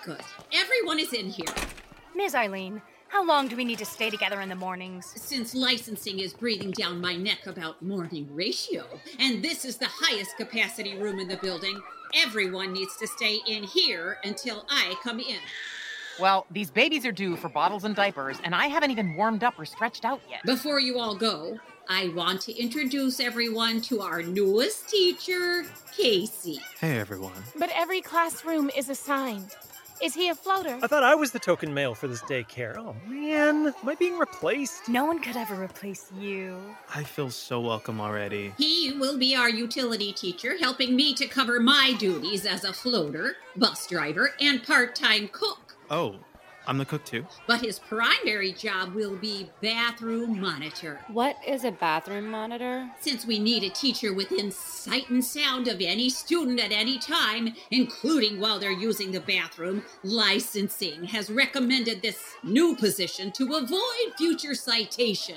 Good. Everyone is in here. Ms. Eileen, how long do we need to stay together in the mornings? Since licensing is breathing down my neck about morning ratio, and this is the highest capacity room in the building, everyone needs to stay in here until I come in. Well, these babies are due for bottles and diapers, and I haven't even warmed up or stretched out yet. Before you all go, I want to introduce everyone to our newest teacher, Casey. Hey, everyone. But every classroom is assigned. Is he a floater? I thought I was the token male for this daycare. Oh, man. Am I being replaced? No one could ever replace you. I feel so welcome already. He will be our utility teacher, helping me to cover my duties as a floater, bus driver, and part-time cook. Oh, I'm the cook too? But his primary job will be bathroom monitor. What is a bathroom monitor? Since we need a teacher within sight and sound of any student at any time, including while they're using the bathroom, licensing has recommended this new position to avoid future citation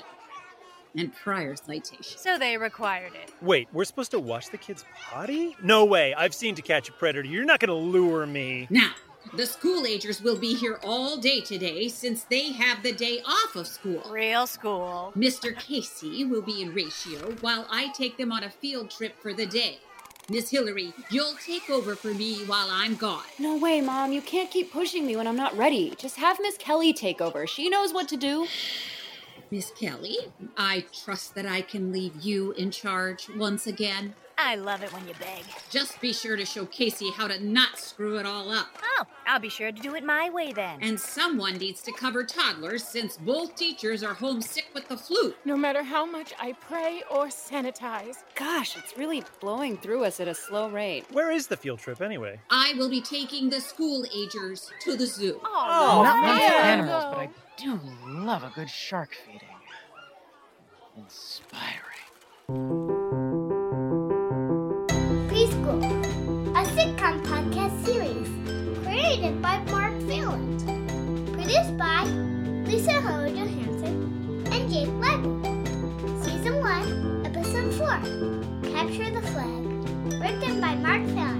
and prior citation. So they required it. Wait, we're supposed to watch the kids potty? No way. I've seen To Catch a Predator. You're not going to lure me. Now, the school-agers will be here all day today since they have the day off of school. Real school. Mr. Casey will be in ratio while I take them on a field trip for the day. Miss Hillary, you'll take over for me while I'm gone. No way, Mom. You can't keep pushing me when I'm not ready. Just have Miss Kelly take over. She knows what to do. Miss Kelly, I trust that I can leave you in charge once again. I love it when you beg. Just be sure to show Casey how to not screw it all up. Oh, I'll be sure to do it my way then. And someone needs to cover toddlers since both teachers are homesick with the flu. No matter how much I pray or sanitize. Gosh, it's really blowing through us at a slow rate. Where is the field trip anyway? I will be taking the school-agers to the zoo. Not much yeah. animals, but I do love a good shark feeding. Inspiring. Preschool, a sitcom podcast series created by Mark Phelan, produced by Lisa Howard Johansson and Jake Levy. Season 1, Episode 4, Capture the Flag, written by Mark Phelan.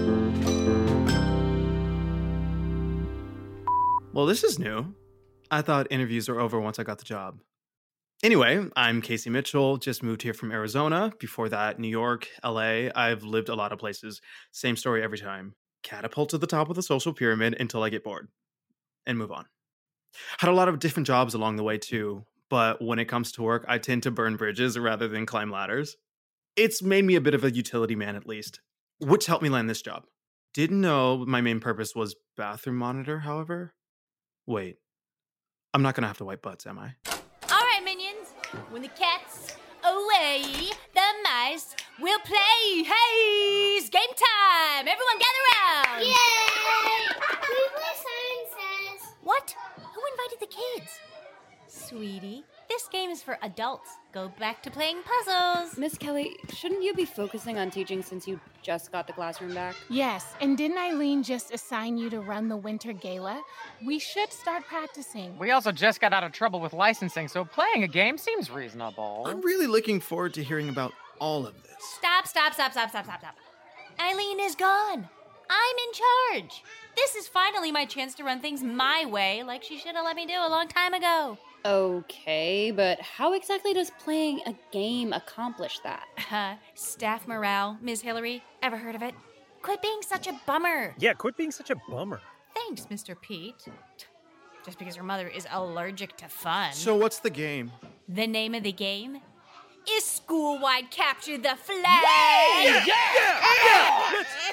Well, this is new. I thought interviews were over once I got the job. Anyway, I'm Casey Mitchell, just moved here from Arizona. Before that, New York, LA. I've lived a lot of places. Same story every time. Catapult to the top of the social pyramid until I get bored. And move on. Had a lot of different jobs along the way too, but when it comes to work, I tend to burn bridges rather than climb ladders. It's made me a bit of a utility man at least, which helped me land this job. Didn't know my main purpose was bathroom monitor, however. Wait, I'm not gonna have to wipe butts, am I? All right, minions. When the cat's away, the mice will play. Hey, it's game time. Everyone gather around. Yay! Can we play Siren Says? What? Who invited the kids? Sweetie, this game is for adults. Go back to playing puzzles. Miss Kelly, shouldn't you be focusing on teaching since you just got the classroom back? Yes, and didn't Eileen just assign you to run the winter gala? We should start practicing. We also just got out of trouble with licensing, so playing a game seems reasonable. I'm really looking forward to hearing about all of this. Stop. Eileen is gone. I'm in charge. This is finally my chance to run things my way, like she should have let me do a long time ago. Okay, but how exactly does playing a game accomplish that? Staff morale, Ms. Hillary. Ever heard of it? Quit being such a bummer. Yeah, quit being such a bummer. Thanks, Mr. Pete. Just because your mother is allergic to fun. So what's the game? The name of the game is School-Wide Capture the Flag! Yeah! Let's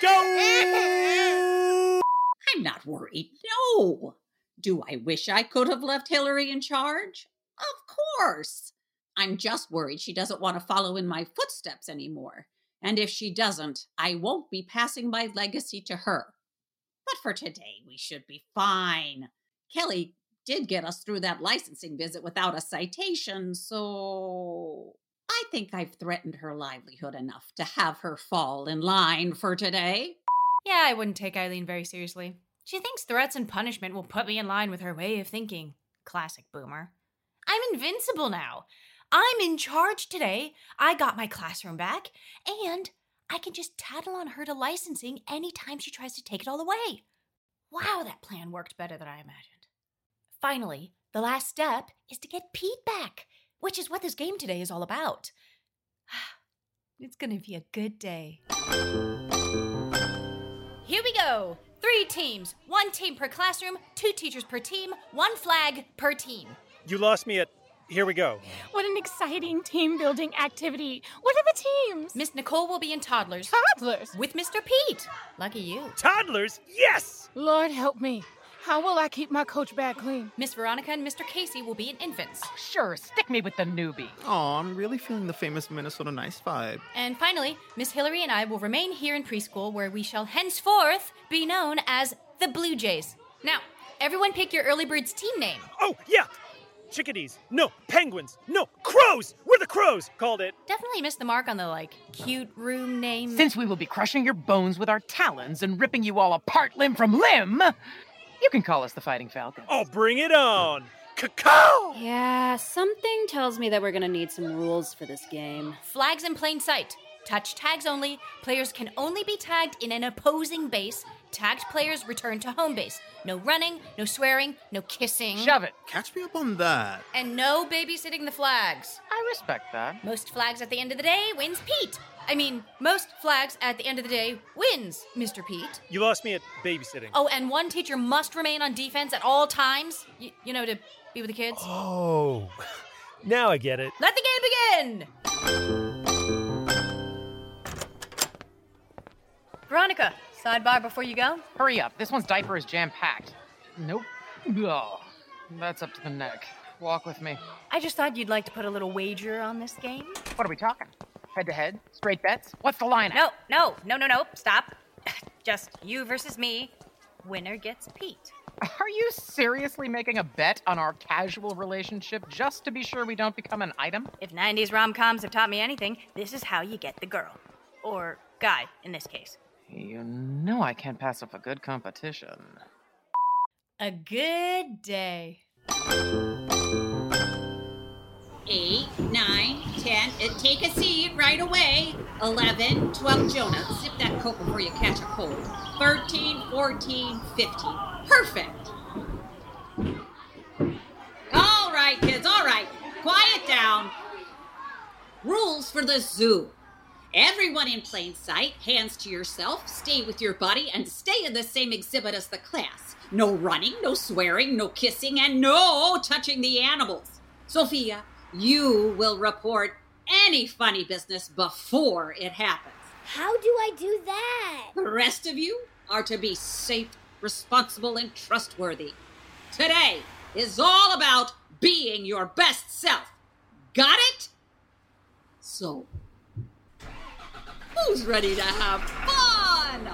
go! I'm not worried, no. Do I wish I could have left Hillary in charge? Of course. I'm just worried she doesn't want to follow in my footsteps anymore. And if she doesn't, I won't be passing my legacy to her. But for today, we should be fine. Kelly did get us through that licensing visit without a citation, so I think I've threatened her livelihood enough to have her fall in line for today. Yeah, I wouldn't take Eileen very seriously. She thinks threats and punishment will put me in line with her way of thinking. Classic boomer. I'm invincible now. I'm in charge today. I got my classroom back, and I can just tattle on her to licensing anytime she tries to take it all away. Wow, that plan worked better than I imagined. Finally, the last step is to get Pete back, which is what this game today is all about. It's gonna be a good day. Here we go. 3 teams, 1 team per classroom, 2 teachers per team, 1 flag per team. You lost me at here we go. What an exciting team-building activity. What are the teams? Miss Nicole will be in toddlers. Toddlers. With Mr. Pete. Lucky you. Toddlers? Yes! Lord help me. How will I keep my coach bag clean? Miss Veronica and Mr. Casey will be in infants. Sure, stick me with the newbie. Oh, I'm really feeling the famous Minnesota Nice vibe. And finally, Miss Hillary and I will remain here in preschool where we shall henceforth be known as the Blue Jays. Now, everyone pick your early bird's team name. Oh, yeah! Chickadees. No, penguins. No, crows! We're the crows! Called it. Definitely missed the mark on the, cute room name. Since we will be crushing your bones with our talons and ripping you all apart limb from limb, you can call us the Fighting Falcons. Oh, bring it on! Cacao! Yeah, something tells me that we're gonna need some rules for this game. Flags in plain sight. Touch tags only. Players can only be tagged in an opposing base. Tagged players return to home base. No running, no swearing, no kissing. Shove it. Catch me up on that. And no babysitting the flags. I respect that. Most flags at the end of the day wins Pete. Most flags at the end of the day wins Mr. Pete. You lost me at babysitting. Oh, and one teacher must remain on defense at all times. You know, to be with the kids. Oh, now I get it. Let the game begin! Veronica, sidebar before you go. Hurry up. This one's diaper is jam-packed. Nope. Oh, that's up to the neck. Walk with me. I just thought you'd like to put a little wager on this game. What are we talking? Head-to-head? Straight bets? What's the lineup? No. Stop. Just you versus me. Winner gets Pete. Are you seriously making a bet on our casual relationship just to be sure we don't become an item? If 90s rom-coms have taught me anything, this is how you get the girl. Or guy, in this case. You know I can't pass up a good competition. A good day. 8, 9, 10. Take a seat right away. 11, 12. Jonah, sip that Coke before you catch a cold. 13, 14, 15. Perfect. All right, kids, all right. Quiet down. Rules for the zoo. Everyone in plain sight, hands to yourself, stay with your buddy, and stay in the same exhibit as the class. No running, no swearing, no kissing, and no touching the animals. Sophia, you will report any funny business before it happens. How do I do that? The rest of you are to be safe, responsible, and trustworthy. Today is all about being your best self. Got it? So, who's ready to have fun?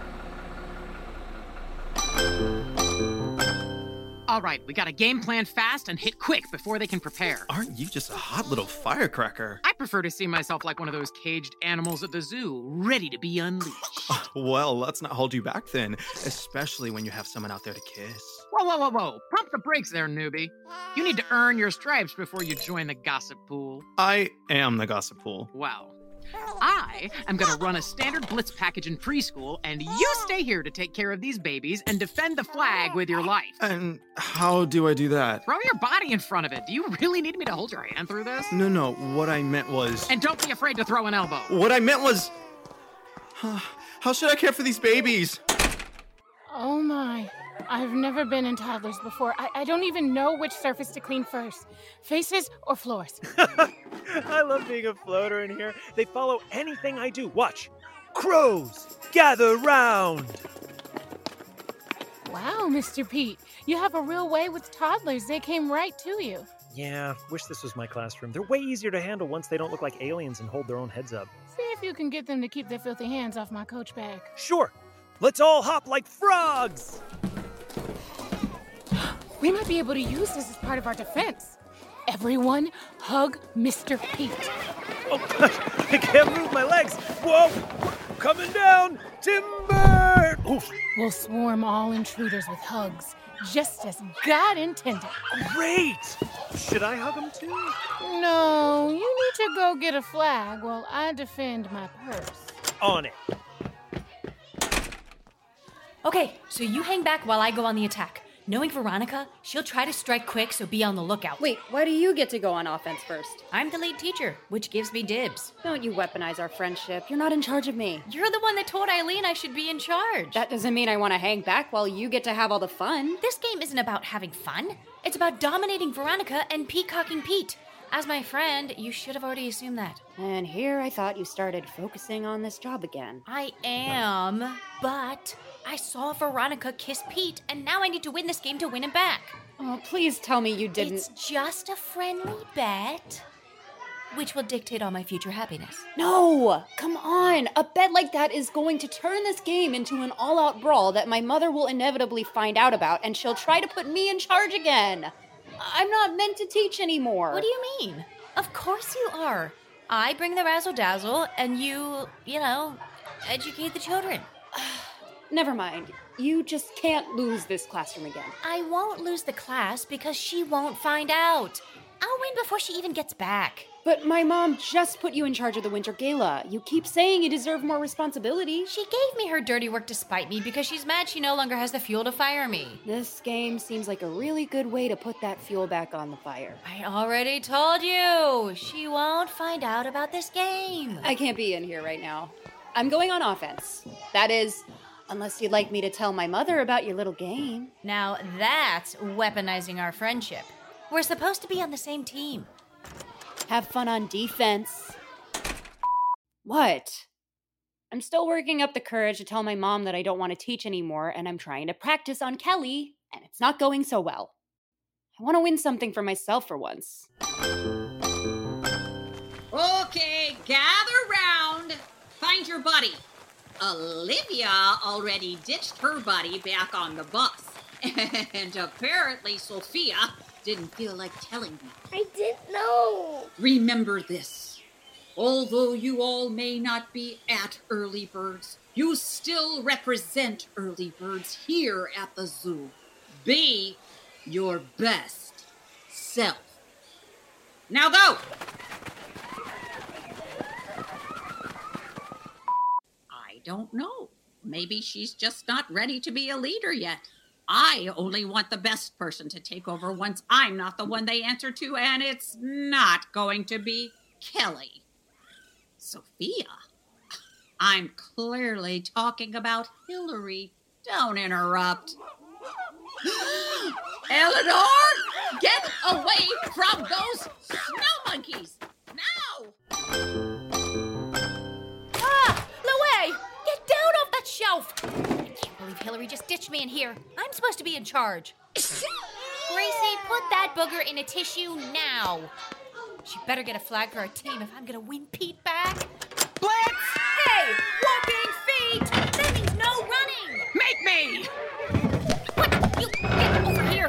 All right, we got a game plan fast and hit quick before they can prepare. Aren't you just a hot little firecracker? I prefer to see myself like one of those caged animals at the zoo, ready to be unleashed. Well, let's not hold you back then, especially when you have someone out there to kiss. Whoa. Pump the brakes there, newbie. You need to earn your stripes before you join the gossip pool. I am the gossip pool. Wow. I am going to run a standard blitz package in preschool, and you stay here to take care of these babies and defend the flag with your life. And how do I do that? Throw your body in front of it. Do you really need me to hold your hand through this? No, what I meant was... And don't be afraid to throw an elbow. What I meant was... How should I care for these babies? Oh my. I've never been in toddlers before. I don't even know which surface to clean first. Faces or floors? I love being a floater in here. They follow anything I do. Watch. Crows, gather round. Wow, Mr. Pete. You have a real way with toddlers. They came right to you. Yeah, wish this was my classroom. They're way easier to handle once they don't look like aliens and hold their own heads up. See if you can get them to keep their filthy hands off my coach bag. Sure. Let's all hop like frogs. We might be able to use this as part of our defense. Everyone, hug Mr. Pete. Oh, I can't move my legs. Whoa, coming down. Timber. Oof. We'll swarm all intruders with hugs, just as God intended. Great. Should I hug them too? No, you need to go get a flag while I defend my purse. On it. Okay, so you hang back while I go on the attack. Knowing Veronica, she'll try to strike quick, so be on the lookout. Wait, why do you get to go on offense first? I'm the lead teacher, which gives me dibs. Don't you weaponize our friendship. You're not in charge of me. You're the one that told Eileen I should be in charge. That doesn't mean I want to hang back while you get to have all the fun. This game isn't about having fun. It's about dominating Veronica and peacocking Pete. As my friend, you should have already assumed that. And here I thought you started focusing on this job again. I am, but I saw Veronica kiss Pete, and now I need to win this game to win him back. Oh, please tell me you didn't. It's just a friendly bet, which will dictate all my future happiness. No! Come on! A bet like that is going to turn this game into an all-out brawl that my mother will inevitably find out about, and she'll try to put me in charge again. I'm not meant to teach anymore. What do you mean? Of course you are. I bring the razzle-dazzle, and you educate the children. Never mind. You just can't lose this classroom again. I won't lose the class because she won't find out. I'll win before she even gets back. But my mom just put you in charge of the Winter Gala. You keep saying you deserve more responsibility. She gave me her dirty work to spite me because she's mad she no longer has the fuel to fire me. This game seems like a really good way to put that fuel back on the fire. I already told you. She won't find out about this game. I can't be in here right now. I'm going on offense. That is, unless you'd like me to tell my mother about your little game. Now that's weaponizing our friendship. We're supposed to be on the same team. Have fun on defense. What? I'm still working up the courage to tell my mom that I don't want to teach anymore, and I'm trying to practice on Kelly, and it's not going so well. I want to win something for myself for once. Okay, gather round. Find your buddy. Olivia already ditched her buddy back on the bus. And apparently Sophia didn't feel like telling me. I didn't know. Remember this. Although you all may not be at Early Birds, you still represent Early Birds here at the zoo. Be your best self. Now go! I don't know. Maybe she's just not ready to be a leader yet. I only want the best person to take over once I'm not the one they answer to, and it's not going to be Kelly. Sophia? I'm clearly talking about Hillary. Don't interrupt. Eleanor, get away from those snow monkeys! Now! Ah! Louie! Get down off that shelf! I can't believe Hillary just ditched me in here. I'm supposed to be in charge. Gracie, put that booger in a tissue now. She better get a flag for our team if I'm gonna win Pete back. Blitz! Hey! Walking feet! That means no running! Make me! What? You get over here!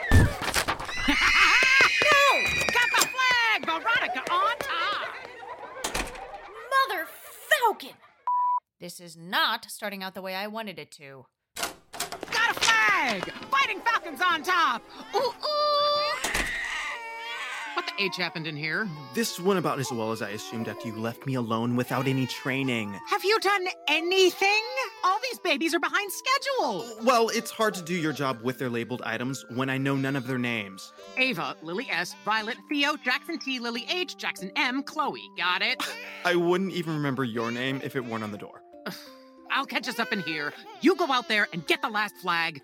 No! Got the flag! Veronica on top! Mother Falcon! This is not starting out the way I wanted it to. Got a flag! Fighting Falcons on top! Ooh, ooh! What the H happened in here? This went about as well as I assumed after you left me alone without any training. Have you done anything? All these babies are behind schedule. Well, it's hard to do your job with their labeled items when I know none of their names. Ava, Lily S, Violet, Theo, Jackson T, Lily H, Jackson M, Chloe. Got it? I wouldn't even remember your name if it weren't on the door. I'll catch us up in here. You go out there and get the last flag.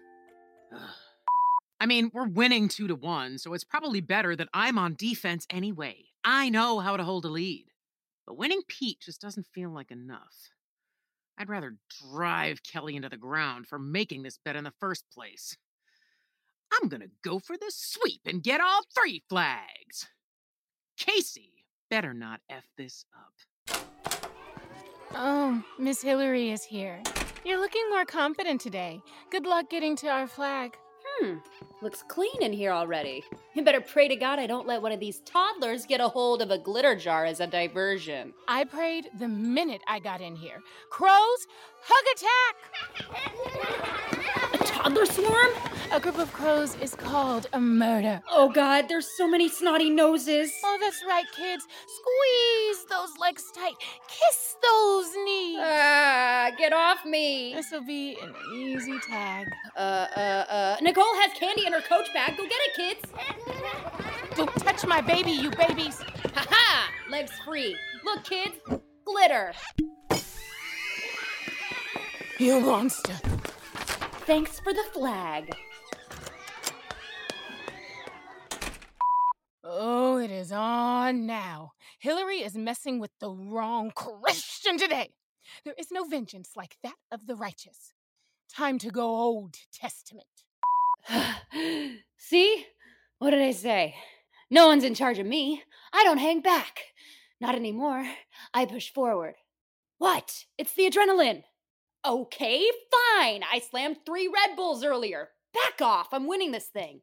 I mean, we're winning 2-1, so it's probably better that I'm on defense anyway. I know how to hold a lead. But winning Pete just doesn't feel like enough. I'd rather drive Kelly into the ground for making this bet in the first place. I'm gonna go for the sweep and get all 3 flags. Casey better not F this up. Oh, Miss Hillary is here. You're looking more confident today. Good luck getting to our flag. Looks clean in here already. You better pray to God I don't let one of these toddlers get a hold of a glitter jar as a diversion. I prayed the minute I got in here. Crows, hug attack! A toddler swarm? A group of crows is called a murder. Oh God, there's so many snotty noses. Oh, that's right, kids. Squeeze those legs tight. Kiss those knees. Get off me. This'll be an easy tag. Nicole has candy in her coach bag. Go get it, kids. Don't touch my baby, you babies. Ha-ha! Legs free. Look, kids. Glitter. You monster. Thanks for the flag. Oh, it is on now. Hillary is messing with the wrong Christian today. There is no vengeance like that of the righteous. Time to go Old Testament. See? What did I say? No one's in charge of me. I don't hang back. Not anymore. I push forward. What? It's the adrenaline. Okay, fine. I slammed 3 Red Bulls earlier. Back off. I'm winning this thing.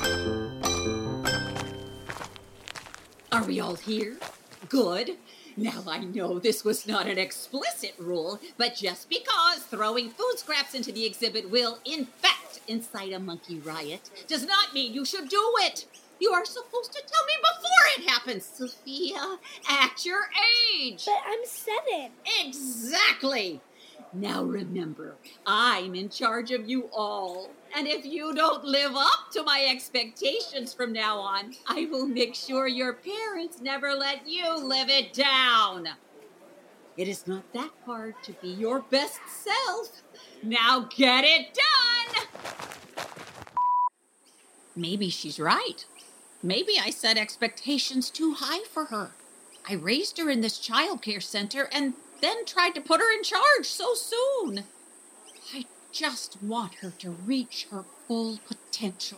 Are we all here? Good. Now I know this was not an explicit rule, but just because throwing food scraps into the exhibit will, in fact, incite a monkey riot, does not mean you should do it. You are supposed to tell me before it happens, Sophia, at your age. But I'm 7. Exactly. Now remember, I'm in charge of you all. And if you don't live up to my expectations from now on, I will make sure your parents never let you live it down. It is not that hard to be your best self. Now get it done! Maybe she's right. Maybe I set expectations too high for her. I raised her in this childcare center and then tried to put her in charge so soon. I just want her to reach her full potential.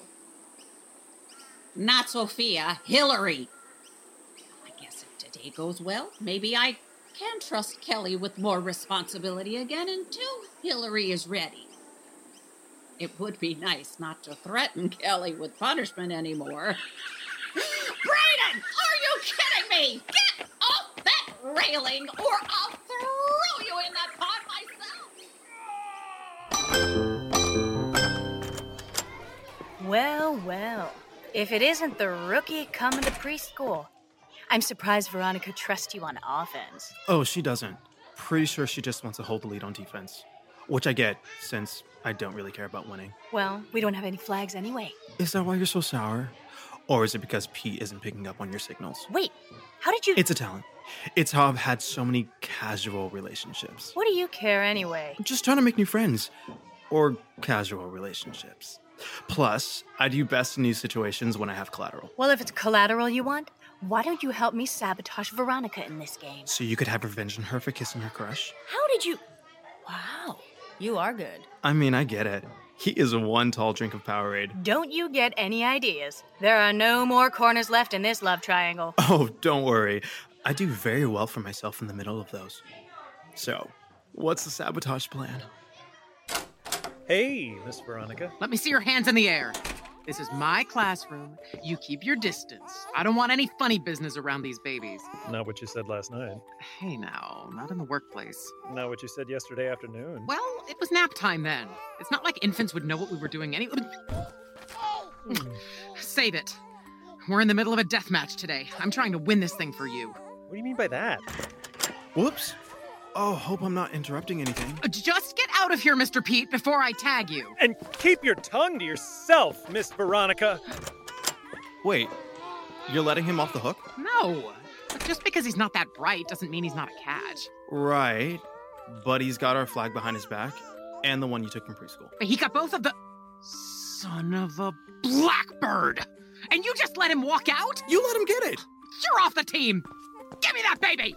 Not Sophia, Hillary. I guess if today goes well, maybe I can trust Kelly with more responsibility again until Hillary is ready. It would be nice not to threaten Kelly with punishment anymore. Brayden, are you kidding me? Get off that railing or I'll throw you in that pot myself. Well, well. If it isn't the rookie coming to preschool. I'm surprised Veronica trusts you on offense. Oh, she doesn't. Pretty sure she just wants to hold the lead on defense. Which I get, since I don't really care about winning. Well, we don't have any flags anyway. Is that why you're so sour? Or is it because Pete isn't picking up on your signals? Wait, how did you... It's a talent. It's how I've had so many casual relationships. What do you care anyway? I'm just trying to make new friends. Or casual relationships. Plus, I do best in these situations when I have collateral. Well, if it's collateral you want, why don't you help me sabotage Veronica in this game? So you could have revenge on her for kissing her crush? How did you... Wow, you are good. I mean, I get it. He is one tall drink of Powerade. Don't you get any ideas. There are no more corners left in this love triangle. Oh, don't worry. I do very well for myself in the middle of those. So, what's the sabotage plan? Hey, Miss Veronica. Let me see your hands in the air. This is my classroom. You keep your distance. I don't want any funny business around these babies. Not what you said last night. Hey now, not in the workplace. Not what you said yesterday afternoon. Well, it was nap time then. It's not like infants would know what we were doing anyway. Save it. We're in the middle of a death match today. I'm trying to win this thing for you. What do you mean by that? Whoops. Oh, hope I'm not interrupting anything. Just get out of here, Mr. Pete, before I tag you. And keep your tongue to yourself, Miss Veronica. Wait, you're letting him off the hook? No. But just because he's not that bright doesn't mean he's not a catch. Right, but he's got our flag behind his back and the one you took from preschool. But he got both of the... Son of a blackbird. And you just let him walk out? You let him get it. You're off the team. Give me that baby.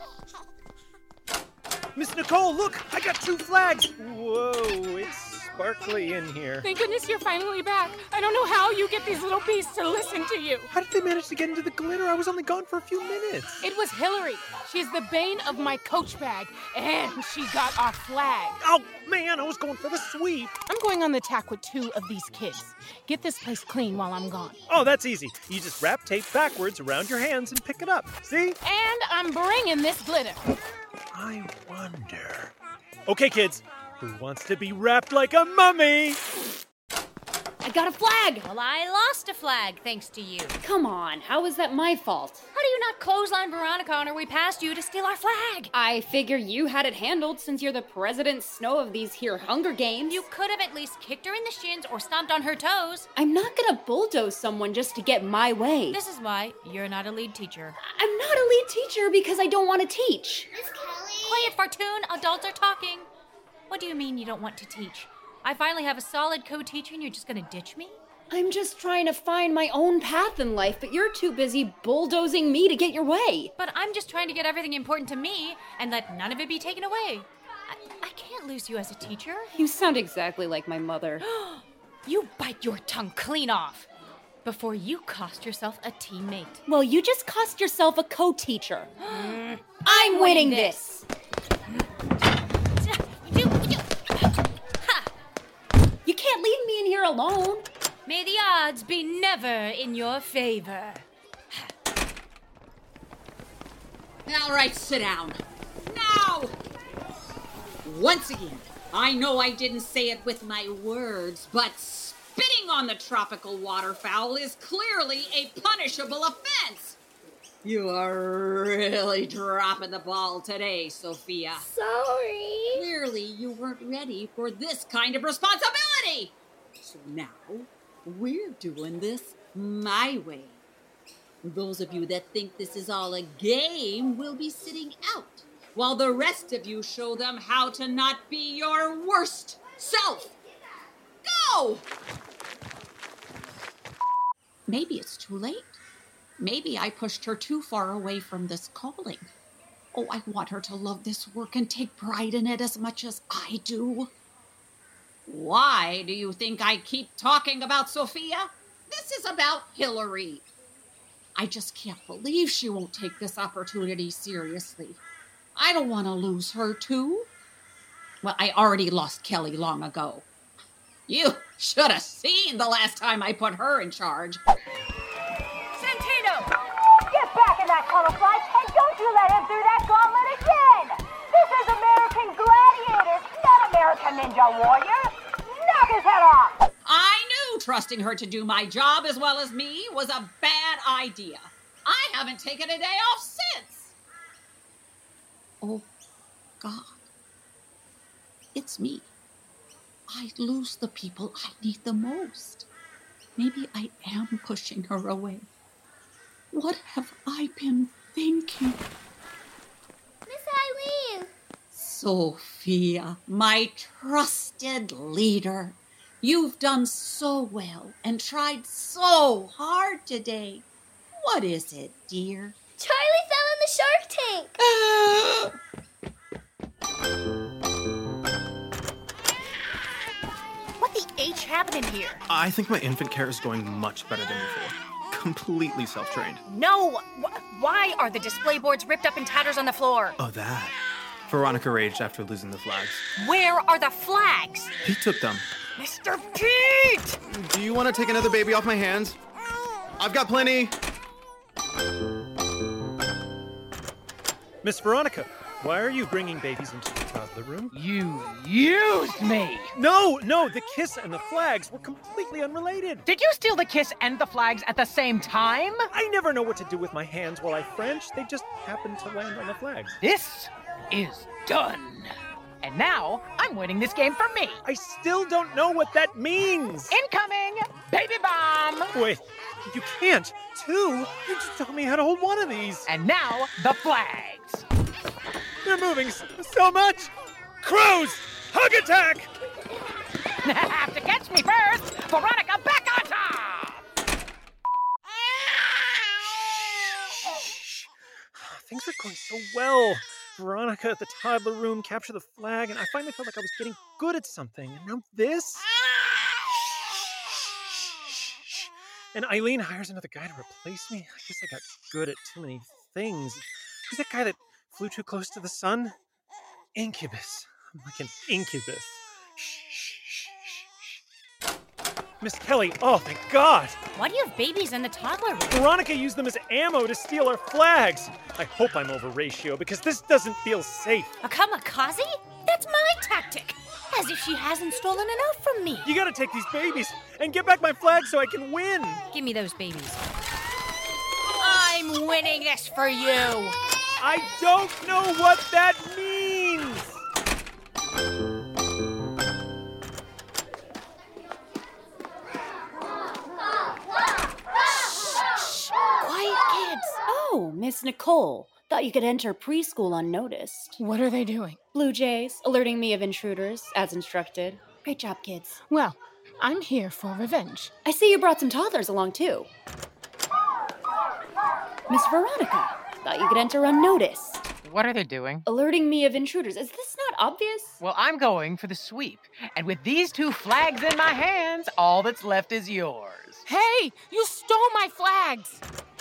Miss Nicole, look! I got 2 flags! Whoa, it's sparkly in here. Thank goodness you're finally back. I don't know how you get these little beasts to listen to you. How did they manage to get into the glitter? I was only gone for a few minutes. It was Hillary. She's the bane of my coach bag, and she got our flag. Oh, man, I was going for the sweep. I'm going on the attack with 2 of these kids. Get this place clean while I'm gone. Oh, that's easy. You just wrap tape backwards around your hands and pick it up. See? And I'm bringing this glitter. I wonder. Okay, kids. Who wants to be wrapped like a mummy? I got a flag! Well, I lost a flag thanks to you. Come on, how is that my fault? How do you not clothesline Veronica on her way past you to steal our flag? I figure you had it handled since you're the President Snow of these here Hunger Games. You could have at least kicked her in the shins or stomped on her toes. I'm not gonna bulldoze someone just to get my way. This is why you're not a lead teacher. I'm not a lead teacher because I don't want to teach. Miss Kelly. Quiet, Fartoon. Adults are talking. What do you mean you don't want to teach? I finally have a solid co-teacher and you're just gonna ditch me? I'm just trying to find my own path in life, but you're too busy bulldozing me to get your way. But I'm just trying to get everything important to me and let none of it be taken away. I can't lose you as a teacher. You sound exactly like my mother. You bite your tongue clean off before you cost yourself a teammate. Well, you just cost yourself a co-teacher. I'm winning this. You can't leave me in here alone. May the odds be never in your favor. All right, sit down. Now! Once again, I know I didn't say it with my words, but spitting on the tropical waterfowl is clearly a punishable offense. You are really dropping the ball today, Sophia. Sorry. Clearly, you weren't ready for this kind of responsibility. So now, we're doing this my way. Those of you that think this is all a game will be sitting out, while the rest of you show them how to not be your worst self. Go! Maybe it's too late. Maybe I pushed her too far away from this calling. Oh, I want her to love this work and take pride in it as much as I do. Why do you think I keep talking about Sophia? This is about Hillary. I just can't believe she won't take this opportunity seriously. I don't want to lose her, too. Well, I already lost Kelly long ago. You should have seen the last time I put her in charge. Santino! Get back in that tunnel, Flash, and don't you let him through that gauntlet again! This is American Gladiators, not American Ninja Warriors! Knock his head off! I knew trusting her to do my job as well as me was a bad idea. I haven't taken a day off since. Oh, God. It's me. I lose the people I need the most. Maybe I am pushing her away. What have I been thinking? Miss Eileen. Sophia, my trusted leader. You've done so well and tried so hard today. What is it, dear? Charlie fell in the shark tank. What the H happened in here? I think my infant care is going much better than before. Completely self-trained. No! Why are the display boards ripped up in tatters on the floor? Oh, that. Veronica raged after losing the flags. Where are the flags? Pete took them. Mr. Pete! Do you want to take another baby off my hands? I've got plenty. Miss Veronica, why are you bringing babies into the toddler room? You used me! No, the kiss and the flags were completely unrelated. Did you steal the kiss and the flags at the same time? I never know what to do with my hands while I French. They just happen to land on the flags. This is done. And now, I'm winning this game for me. I still don't know what that means. Incoming! Baby bomb! Wait, you can't. Two? You just taught me how to hold one of these. And now, the flags. They're moving so much. Crows! Hug attack! Have to catch me first! Veronica, back on top! Things were going so well. Veronica at the toddler room captured the flag, and I finally felt like I was getting good at something. And now this? And Eileen hires another guy to replace me? I guess I got good at too many things. Who's that guy that flew too close to the sun? Incubus. I'm like an incubus. Miss Kelly, oh, thank God! Why do you have babies in the toddler room? Veronica used them as ammo to steal our flags. I hope I'm over ratio because this doesn't feel safe. A kamikaze? That's my tactic. As if she hasn't stolen enough from me. You gotta take these babies and get back my flag so I can win. Give me those babies. I'm winning this for you. I don't know what that means. Quiet, kids. Oh, Miss Nicole. Thought you could enter preschool unnoticed. What are they doing? Blue Jays, alerting me of intruders, as instructed. Great job, kids. Well, I'm here for revenge. I see you brought some toddlers along, too. Miss Veronica, thought you could enter unnoticed. What are they doing? Alerting me of intruders. Is this not obvious? Well, I'm going for the sweep. And with these 2 flags in my hands, all that's left is yours. Hey, you stole my flags!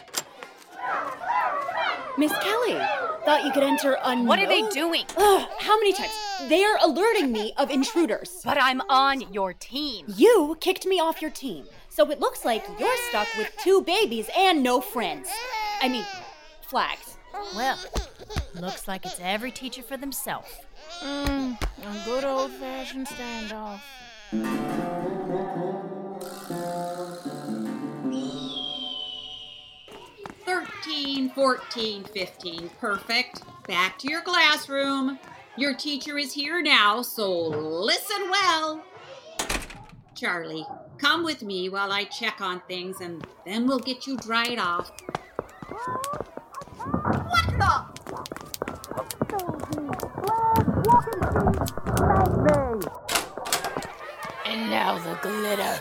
Miss Kelly, thought you could enter unnoticed. What are they doing? Ugh, how many times? They're alerting me of intruders. But I'm on your team. You kicked me off your team, so it looks like you're stuck with 2 babies and no friends. I mean, flags. Well, looks like it's every teacher for themselves. A good old-fashioned standoff. 13, 14, 15. Perfect. Back to your classroom. Your teacher is here now, so listen well. Charlie, come with me while I check on things, and then we'll get you dried off. What the? And now the glitter.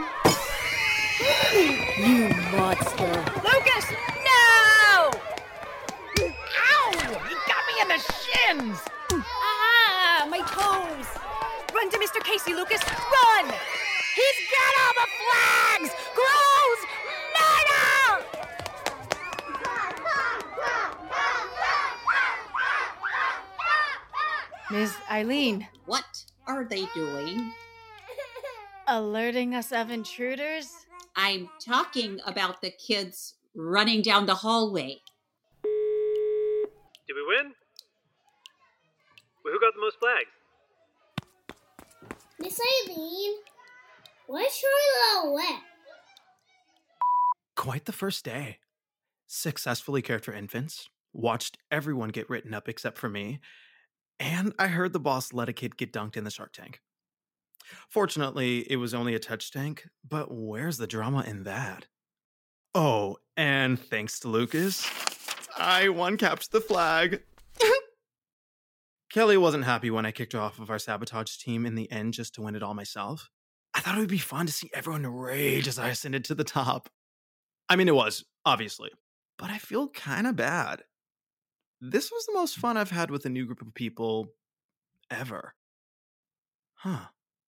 You monster. Lucas, no! Ow! You got me in the shins! Ah, my toes. Run to Mr. Casey, Lucas. Run! He's got all the flags! Grows! Murder! Ms. Eileen, What are they doing? alerting us of intruders? I'm talking about the kids running down the hallway. Did we win? Well, who got the most flags? Miss Eileen, why's Charlie all wet? Quite the first day. Successfully cared for infants, watched everyone get written up except for me, and I heard the boss let a kid get dunked in the shark tank. Fortunately, it was only a touch tank, but where's the drama in that? Oh, and thanks to Lucas, I one-capped the flag. Kelly wasn't happy when I kicked her off of our sabotage team in the end just to win it all myself. I thought it would be fun to see everyone rage as I ascended to the top. I mean, it was, obviously, but I feel kind of bad. This was the most fun I've had with a new group of people ever. Huh.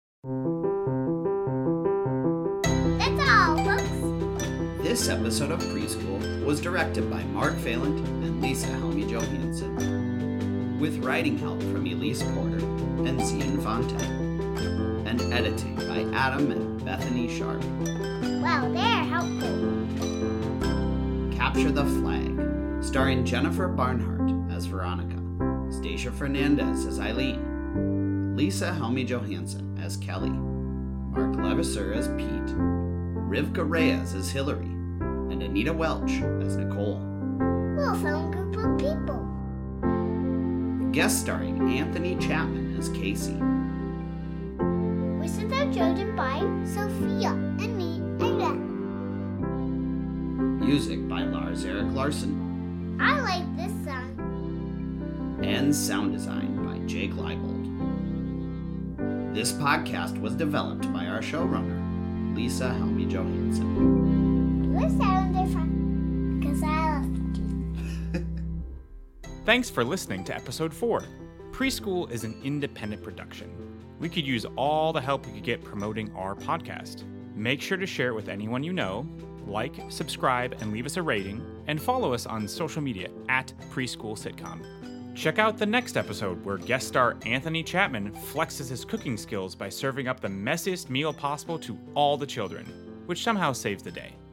That's all, folks. This episode of Preschool was directed by Mark Phelan and Lisa Helmy Johansson, with writing help from Elise Porter and Zian Fonte, and editing by Adam and Bethany Sharp. Well, they're helpful. Capture the Flag, starring Jennifer Barnhart as Veronica, Stacia Fernandez as Eileen, Lisa Helmy Johansson as Kelly, Mark Levisser as Pete, Rivka Reyes as Hillary, and Anita Welch as Nicole. We're a fun group of people. Guest starring Anthony Chapman as Casey. Voices are chosen by Sophia and me and Red. Music by Lars Erik Larson. I like this song. And sound design by Jake Leibold. This podcast was developed by our showrunner, Lisa Helmy Johansson. Do I sound different? Because I love you. Thanks for listening to episode 4. Preschool is an independent production. We could use all the help we could get promoting our podcast. Make sure to share it with anyone you know, like, subscribe, and leave us a rating, and follow us on social media at Preschool Sitcom. Check out the next episode where guest star Anthony Chapman flexes his cooking skills by serving up the messiest meal possible to all the children, which somehow saves the day.